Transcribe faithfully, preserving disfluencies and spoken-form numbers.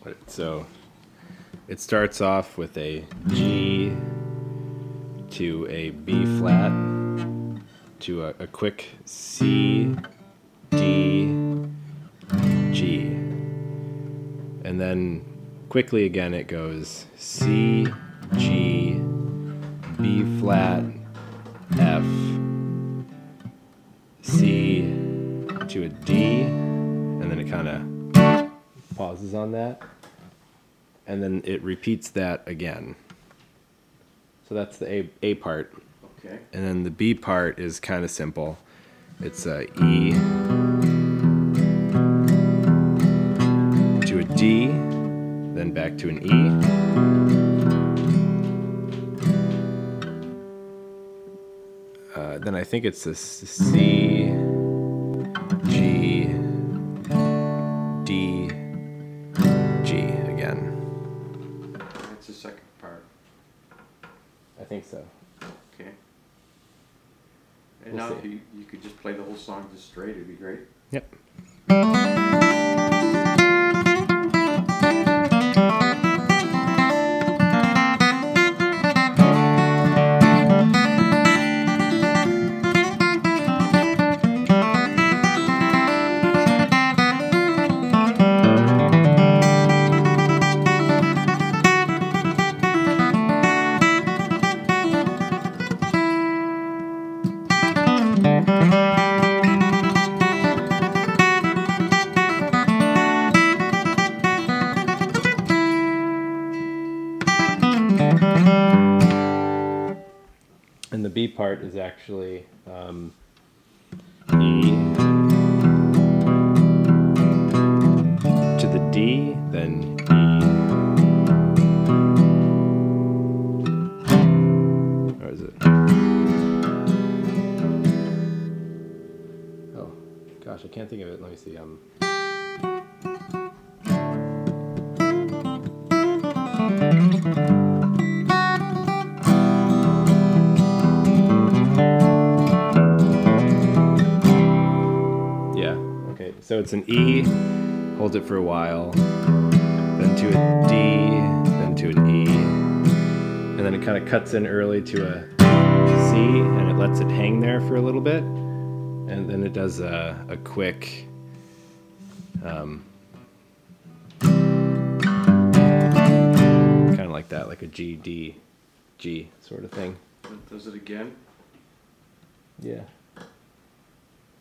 So it starts off with a G to a B flat to a, a quick C, D, G. And then quickly again it goes C, G, B flat, F, C to a D, and then it kind of pauses on that. And then it repeats that again. So that's the A, A part. Okay. And then the B part is kind of simple. It's a E to a D, then back to an E. Uh, then I think it's a C, G, D, G again. That's the second part. I think so. Okay. And We'll now see. if you, you could just play the whole song just straight, it'd be great. Yep. And the B part is actually um, E to the D, then E. Or is it? Oh, gosh, I can't think of it. Let me see. Um. So it's an E, holds it for a while, then to a D, then to an E, and then it kind of cuts in early to a C, and it lets it hang there for a little bit, and then it does a, a quick um, kind of like that, like a G, D, G sort of thing. Does it again? Yeah.